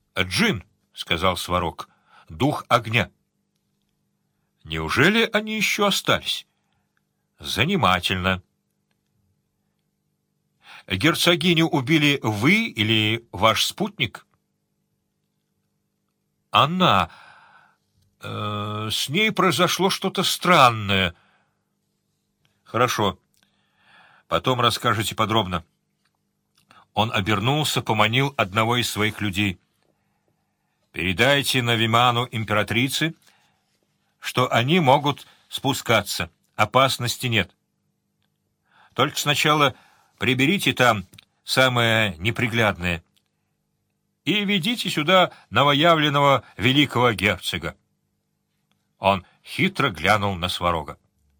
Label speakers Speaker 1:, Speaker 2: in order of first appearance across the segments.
Speaker 1: «Джин», — сказал Сварог, — «дух огня». «Неужели они еще остались?» «Занимательно». «Герцогиню убили вы или ваш спутник?» «Она. С ней произошло что-то странное». «Хорошо. Потом расскажете подробно». Он обернулся, поманил одного из своих людей. «Передайте Навиману императрице, что они могут спускаться, опасности нет. Только сначала приберите там самое неприглядное и ведите сюда новоявленного великого герцога». Он хитро глянул на Сварога.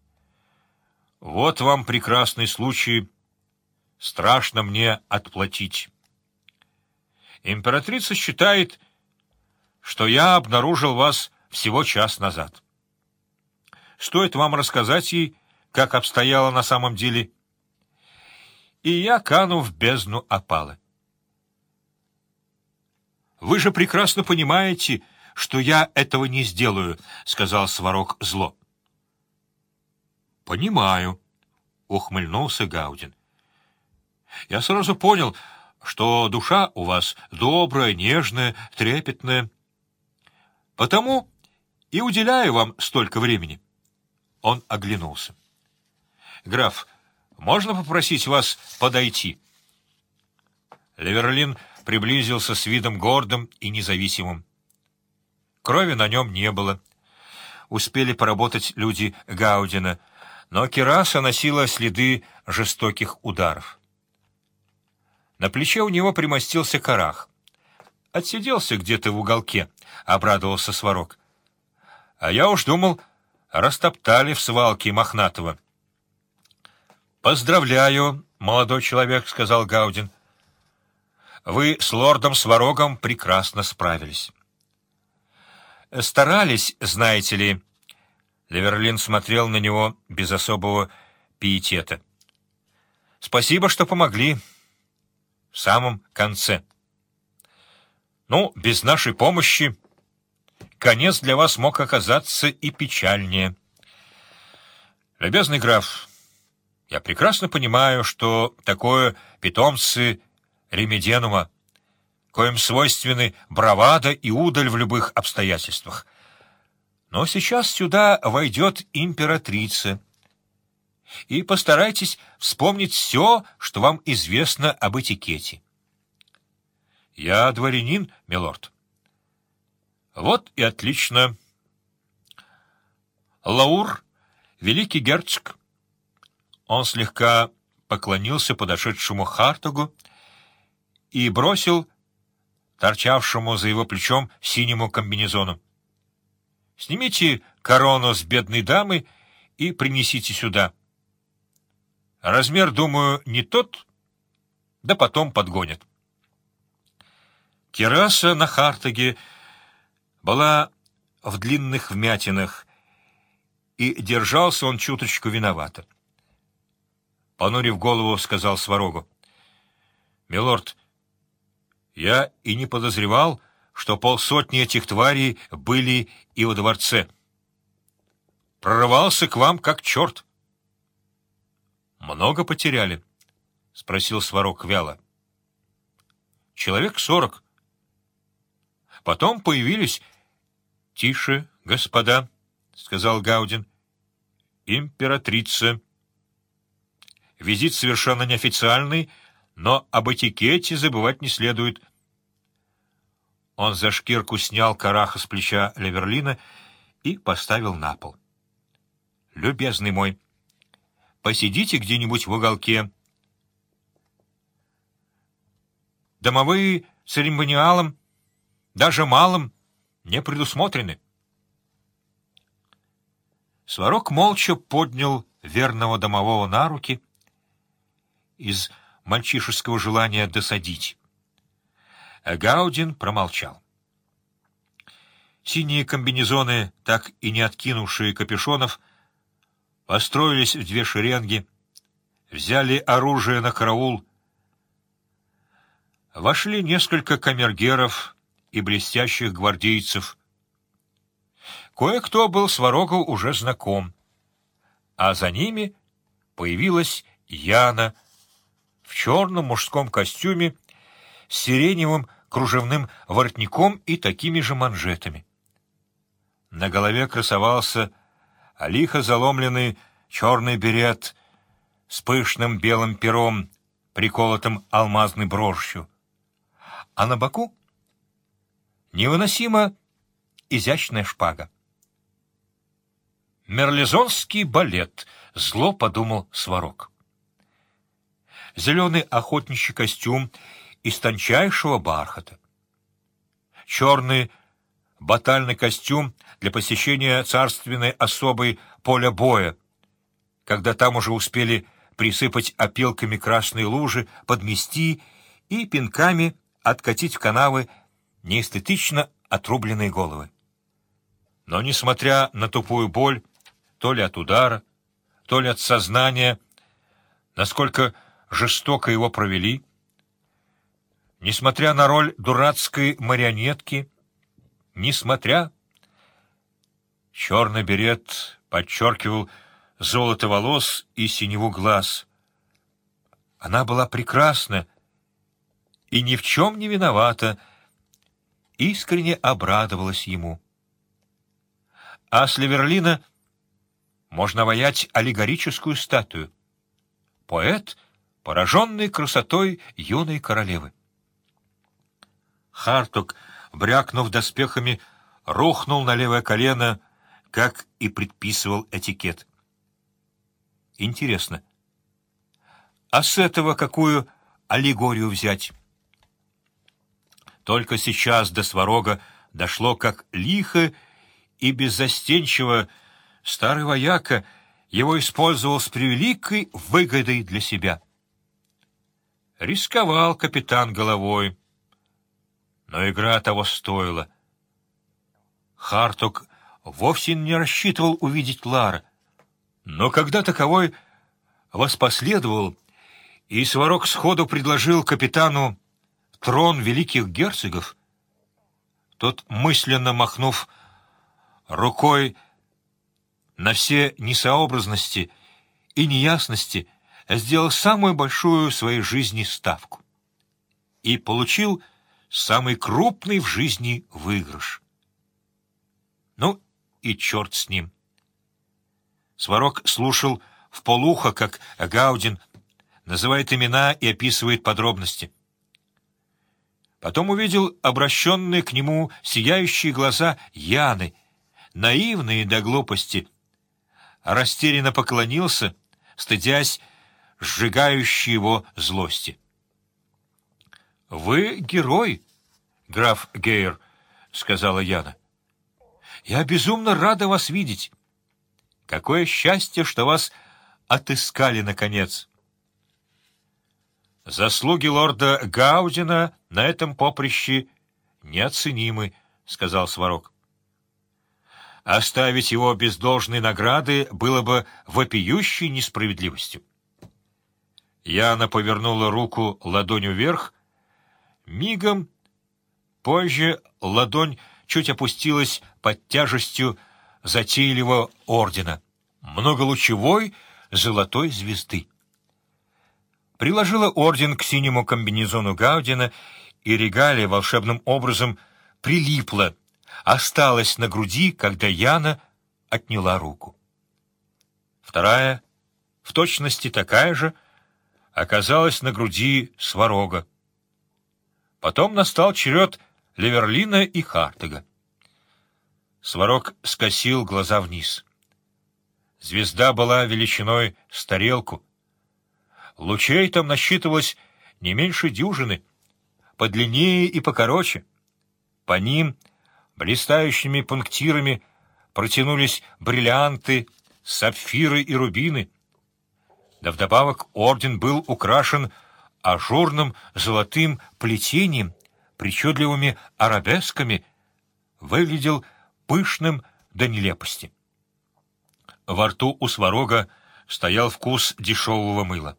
Speaker 1: «Вот вам прекрасный случай. Страшно мне отплатить. Императрица считает, что я обнаружил вас всего час назад. Стоит вам рассказать ей, как обстояло на самом деле, и я кану в бездну опалы. «Вы же прекрасно понимаете, что я этого не сделаю», — сказал Сварог зло. «Понимаю», — ухмыльнулся Гаудин. «Я сразу понял, что душа у вас добрая, нежная, трепетная. Потому и уделяю вам столько времени». Он оглянулся. «Граф, можно попросить вас подойти?» Леверлин приблизился с видом гордым и независимым. Крови на нем не было. Успели поработать люди Гаудина, но кираса носила следы жестоких ударов. На плече у него примостился карах. «Отсиделся где-то в уголке», — обрадовался Сварог. «А я уж думал, растоптали в свалке Мохнатого». «Поздравляю, молодой человек», — сказал Гаудин. «Вы с лордом Сварогом прекрасно справились». «Старались, знаете ли». Леверлин смотрел на него без особого пиетета. «Спасибо, что помогли. В самом конце. Ну, без нашей помощи конец для вас мог оказаться и печальнее. Любезный граф, я прекрасно понимаю, что такое питомцы ремеденума, коим свойственны бравада и удаль в любых обстоятельствах. Но сейчас сюда войдет императрица, и постарайтесь вспомнить все, что вам известно об этикете». «Я дворянин, милорд». «Вот и отлично. Лаур, великий герцог». Он слегка поклонился подошедшему Хартугу и бросил торчавшему за его плечом синему комбинезону: «Снимите корону с бедной дамы и принесите сюда. Размер, думаю, не тот, да потом подгонят». Кираса на Хартуге была в длинных вмятинах, и держался он чуточку виновато. Понурив голову, сказал Сварогу: «Милорд, я и не подозревал, что полсотни этих тварей были и во дворце. Прорывался к вам как черт». «Много потеряли?» — спросил Сварог вяло. «Человек 40. Потом появились...» «Тише, господа», — сказал Гаудин. «Императрица. Визит совершенно неофициальный, но об этикете забывать не следует». Он за шкирку снял караха с плеча Леверлина и поставил на пол. «Любезный мой, посидите где-нибудь в уголке. Домовые церемониалом, даже малым, не предусмотрены». Сварог молча поднял верного домового на руки из мальчишеского желания досадить. А Гаудин промолчал. Синие комбинезоны, так и не откинувшие капюшонов, построились в две шеренги, взяли оружие на караул. Вошли несколько камергеров и блестящих гвардейцев. Кое-кто был Сварогу уже знаком, а за ними появилась Яна в черном мужском костюме с сиреневым кружевным воротником и такими же манжетами. На голове красовался лихо заломленный черный берет с пышным белым пером, приколотым алмазной брошью, а на боку невыносимо изящная шпага. «Мерлезонский балет», — зло подумал Сварог. Зеленый охотничий костюм из тончайшего бархата, черный батальный костюм для посещения царственной особой поля боя, когда там уже успели присыпать опилками красные лужи, подмести и пинками откатить в канавы неэстетично отрубленные головы. Но, несмотря на тупую боль, то ли от удара, то ли от сознания, насколько жестоко его провели, несмотря на роль дурацкой марионетки, несмотря... Черный берет подчеркивал золото волос и синеву глаз. Она была прекрасна и ни в чем не виновата, искренне обрадовалась ему. А с Леверлина можно воять аллегорическую статую. Поэт, пораженный красотой юной королевы. Хартук, брякнув доспехами, рухнул на левое колено, как и предписывал этикет. Интересно, а с этого какую аллегорию взять? Только сейчас до Сварога дошло, как лихо и беззастенчиво старый вояка его использовал с превеликой выгодой для себя. Рисковал капитан головой, но игра того стоила. Хартук вовсе не рассчитывал увидеть Лара, но когда таковой воспоследовал, и Сварог сходу предложил капитану трон великих герцогов, тот, мысленно махнув рукой на все несообразности и неясности, сделал самую большую в своей жизни ставку и получил самый крупный в жизни выигрыш. Ну, и черт с ним. Сварог слушал вполуха, как Гаудин называет имена и описывает подробности. Потом увидел обращенные к нему сияющие глаза Яны, наивные до глупости, растерянно поклонился, стыдясь сжигающей его злости. — Вы герой, граф Гейр, — сказала Яна. — Я безумно рада вас видеть. Какое счастье, что вас отыскали, наконец. Заслуги лорда Гаудина на этом поприще неоценимы, — сказал Сварог. Оставить его без должной награды было бы вопиющей несправедливостью. Яна повернула руку ладонью вверх. Мигом позже ладонь чуть опустилась под тяжестью затейливого ордена, многолучевой золотой звезды. Приложила орден к синему комбинезону Гаудина, и регалия волшебным образом прилипла, осталась на груди, когда Яна отняла руку. Вторая, в точности такая же, оказалась на груди Сварога. Потом настал черед Леверлина и Хартуга. Сварог скосил глаза вниз. Звезда была величиной с тарелку. Лучей там насчитывалось не меньше дюжины, подлиннее и покороче. По ним блистающими пунктирами протянулись бриллианты, сапфиры и рубины. Да вдобавок орден был украшен ажурным золотым плетением, причудливыми арабесками, выглядел пышным до нелепости. Во рту у Сварога стоял вкус дешевого мыла.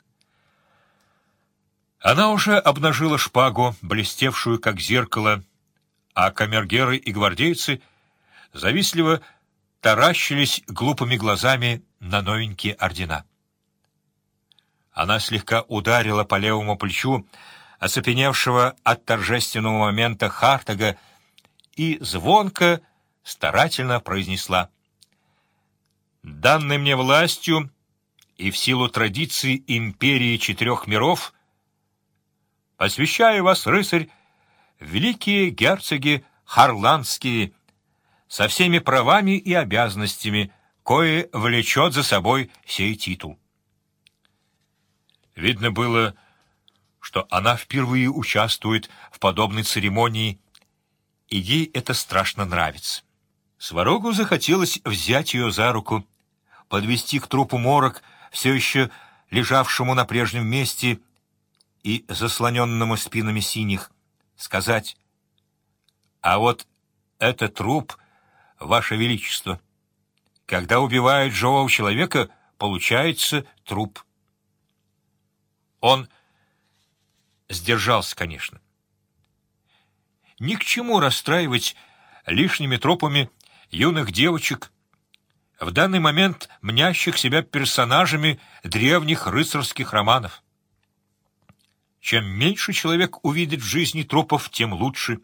Speaker 1: Она уже обнажила шпагу, блестевшую как зеркало, а камергеры и гвардейцы завистливо таращились глупыми глазами на новенькие ордена. Она слегка ударила по левому плечу оцепеневшего от торжественного момента Хартага и звонко, старательно произнесла: «Данной мне властью и в силу традиций империи четырех миров посвящаю вас, рыцарь, великие герцоги харландские, со всеми правами и обязанностями, кое влечет за собой сей титул». Видно было, что она впервые участвует в подобной церемонии, и ей это страшно нравится. Сварогу захотелось взять ее за руку, подвести к трупу морок, все еще лежавшему на прежнем месте и заслоненному спинами синих, сказать: «А вот это труп, Ваше Величество. Когда убивают живого человека, получается труп». Он сдержался, конечно. Ни к чему расстраивать лишними тропами юных девочек, в данный момент мнящих себя персонажами древних рыцарских романов. Чем меньше человек увидит в жизни трупов, тем лучше.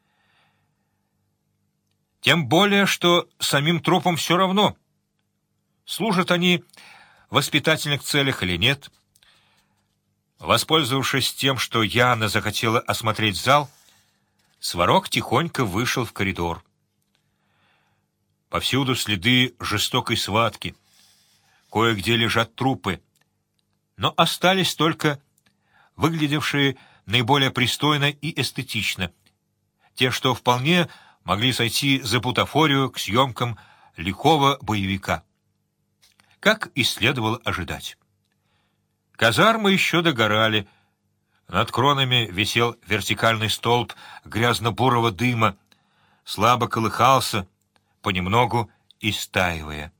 Speaker 1: Тем более, что самим трупам все равно, служат они в воспитательных целях или нет. Воспользовавшись тем, что Яна захотела осмотреть зал, Сварог тихонько вышел в коридор. Повсюду следы жестокой схватки, кое-где лежат трупы, но остались только выглядевшие наиболее пристойно и эстетично, те, что вполне могли сойти за бутафорию к съемкам лихого боевика. Как и следовало ожидать. Казармы еще догорали. Над кронами висел вертикальный столб грязно-бурого дыма, слабо колыхался, понемногу истаивая.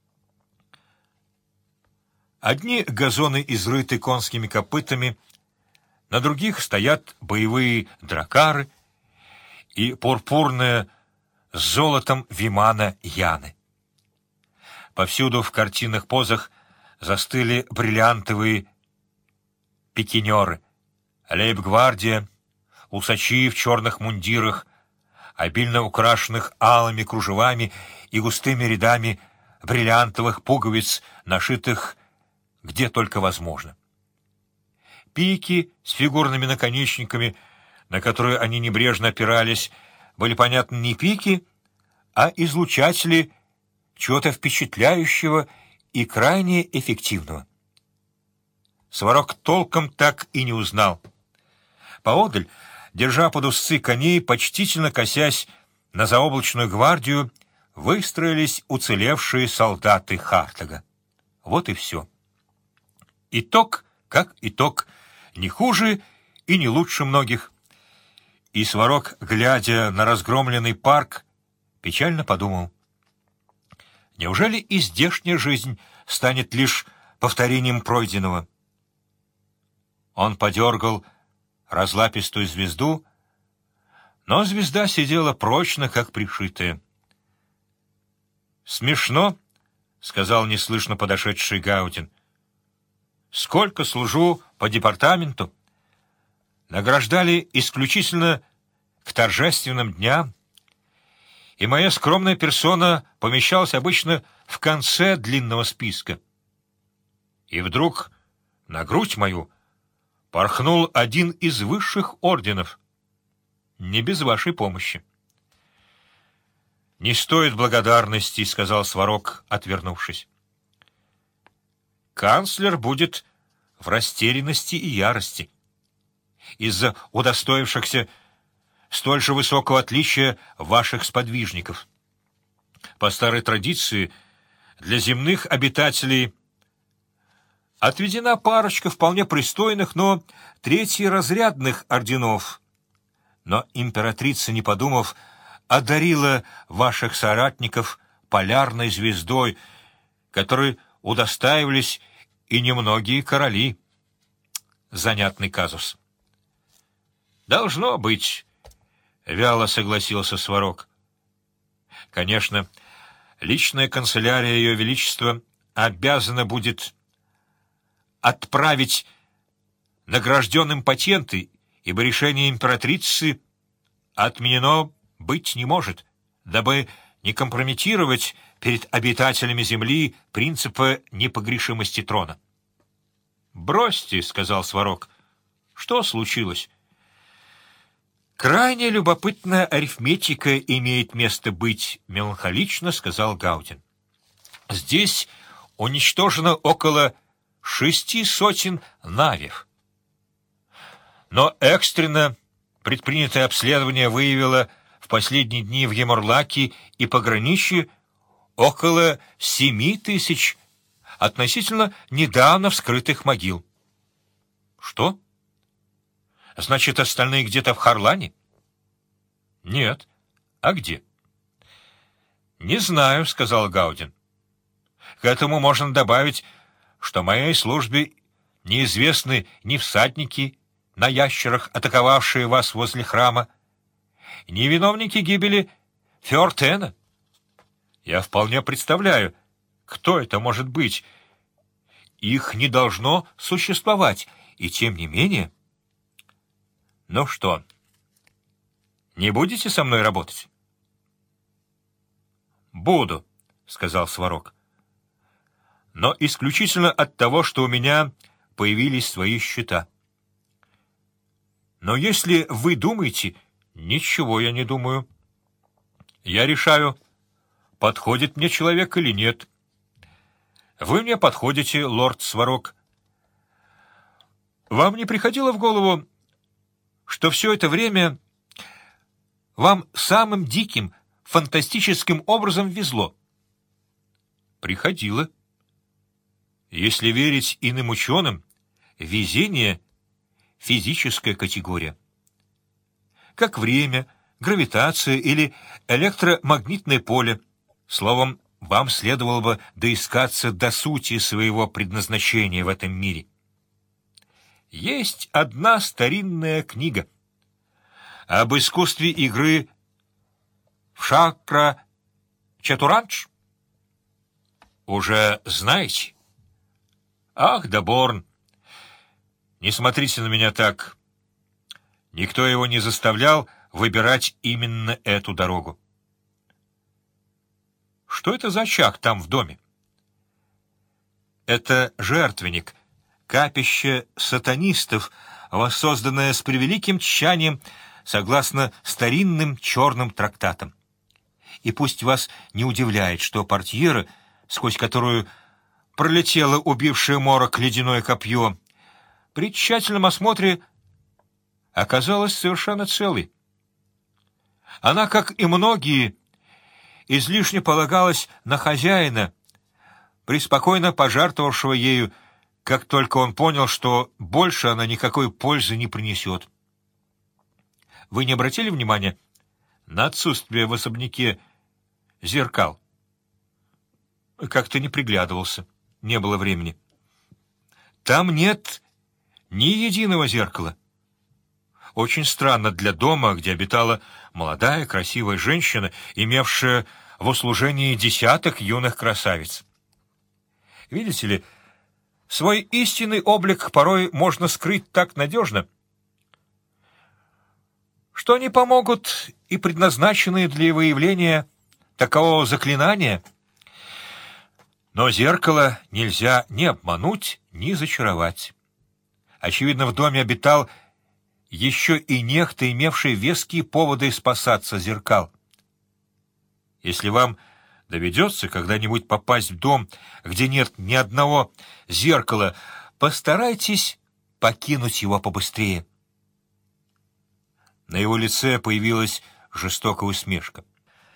Speaker 1: Одни газоны изрыты конскими копытами, на других стоят боевые дракары и пурпурная с золотом вимана Яны. Повсюду в картинных позах застыли бриллиантовые пикинеры, лейб-гвардия, усачи в черных мундирах, обильно украшенных алыми кружевами и густыми рядами бриллиантовых пуговиц, нашитых где только возможно. Пики с фигурными наконечниками, на которые они небрежно опирались, были, понятно, не пики, а излучатели чего-то впечатляющего и крайне эффективного. Сварог толком так и не узнал. Поодаль, держа под узцы коней, почтительно косясь на заоблачную гвардию, выстроились уцелевшие солдаты Хартага. Вот и все. Итог, как итог, не хуже и не лучше многих. И Сварог, глядя на разгромленный парк, печально подумал: неужели и здешняя жизнь станет лишь повторением пройденного? Он подергал разлапистую звезду, но звезда сидела прочно, как пришитая. «Смешно», — сказал неслышно подошедший Гаудин. «Сколько служу по департаменту, награждали исключительно к торжественным дням, и моя скромная персона помещалась обычно в конце длинного списка. И вдруг на грудь мою порхнул один из высших орденов, не без вашей помощи». «Не стоит благодарности», — сказал Сварог, отвернувшись. «Канцлер будет в растерянности и ярости из-за удостоившихся столь же высокого отличия ваших сподвижников. По старой традиции для земных обитателей отведена парочка вполне пристойных, но третьеразрядных орденов. Но императрица, не подумав, одарила ваших соратников полярной звездой, которой удостаивались и немногие короли. Занятный казус. Должно быть, — вяло согласился Сварог. Конечно, личная канцелярия Ее Величества обязана будет отправить награжденным патенты, ибо решение императрицы отменено быть не может, дабы не компрометировать перед обитателями земли принципа непогрешимости трона. — Бросьте, — сказал Сварог. — Что случилось? — Крайне любопытная арифметика имеет место быть, — меланхолично сказал Гаудин. — Здесь уничтожено около 600 навьев. Но экстренно предпринятое обследование выявило в последние дни в Емурлаке и пограничье около 7000 относительно недавно вскрытых могил. Что? Значит, остальные где-то в Харлане? Нет. А где? Не знаю, — сказал Гаудин. К этому можно добавить, что моей службе неизвестны ни всадники на ящерах, атаковавшие вас возле храма, ни виновники гибели Феортена. Я вполне представляю, кто это может быть. Их не должно существовать, и тем не менее... Ну что, не будете со мной работать? Буду, — сказал Сварог. Но исключительно от того, что у меня появились свои счета. Но если вы думаете... Ничего я не думаю. Я решаю, подходит мне человек или нет. Вы мне подходите, лорд Сварог. Вам не приходило в голову, что все это время вам самым диким, фантастическим образом везло? Приходило. Если верить иным ученым, везение — физическая категория. Как время, гравитация или электромагнитное поле. Словом, вам следовало бы доискаться до сути своего предназначения в этом мире. Есть одна старинная книга об искусстве игры в шакра-чатуранж. Уже знаете? Ах, да Борн! Не смотрите на меня так. Никто его не заставлял выбирать именно эту дорогу. Что это за очаг там в доме? Это жертвенник, капище сатанистов, воссозданное с превеликим тщанием, согласно старинным черным трактатам. И пусть вас не удивляет, что портьера, сквозь которую пролетело убившее морок ледяное копье, при тщательном осмотре оказалась совершенно целой. Она, как и многие, излишне полагалась на хозяина, преспокойно пожертвовавшего ею, как только он понял, что больше она никакой пользы не принесет. Вы не обратили внимания на отсутствие в особняке зеркал? Как-то не приглядывался, не было времени. Там нет ни единого зеркала. Очень странно для дома, где обитала молодая красивая женщина, имевшая в услужении десяток юных красавиц. Видите ли, свой истинный облик порой можно скрыть так надежно, что они помогут и предназначенные для выявления такового заклинания. Но зеркало нельзя ни обмануть, ни зачаровать. Очевидно, в доме обитал еще и некто, имевший веские поводы спасаться зеркал. Если вам доведется когда-нибудь попасть в дом, где нет ни одного зеркала, постарайтесь покинуть его побыстрее. На его лице появилась жестокая усмешка.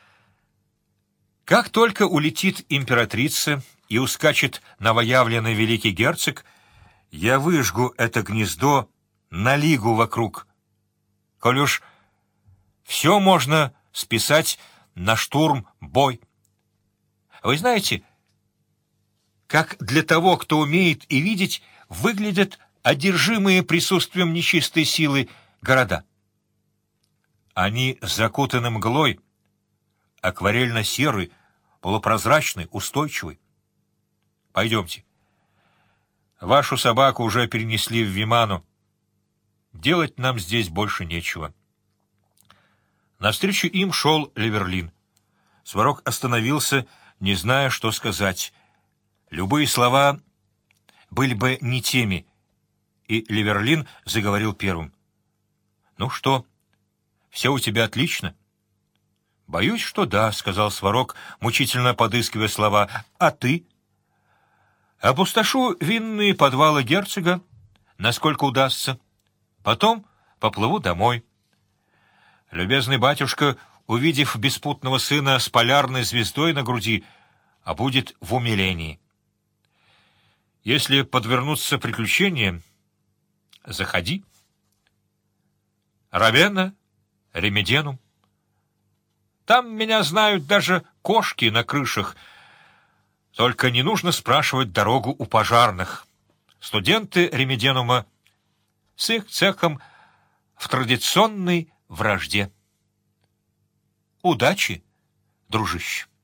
Speaker 1: Как только улетит императрица и ускачет новоявленный великий герцог, я выжгу это гнездо на лигу вокруг. Коль уж все можно списать на штурм-бой. Вы знаете, как для того, кто умеет и видеть, выглядят одержимые присутствием нечистой силы города? Они закутаны мглой, акварельно-серый, полупрозрачный, устойчивый. Пойдемте. Вашу собаку уже перенесли в Виману. Делать нам здесь больше нечего. Навстречу им шел Леверлин. Сварог остановился, не зная, что сказать. Любые слова были бы не теми, и Леверлин заговорил первым. — Ну что, все у тебя отлично? — Боюсь, что да, — сказал Сварог, мучительно подыскивая слова. — А ты? — Опустошу винные подвалы герцога, насколько удастся. Потом поплыву домой. Любезный батюшка, увидев беспутного сына с полярной звездой на груди, а будет в умилении. Если подвернутся приключения, заходи. Равенна, Ремеденум. Там меня знают даже кошки на крышах. Только не нужно спрашивать дорогу у пожарных. Студенты Ремеденума с их цехом в традиционной вражде. Удачи, дружище!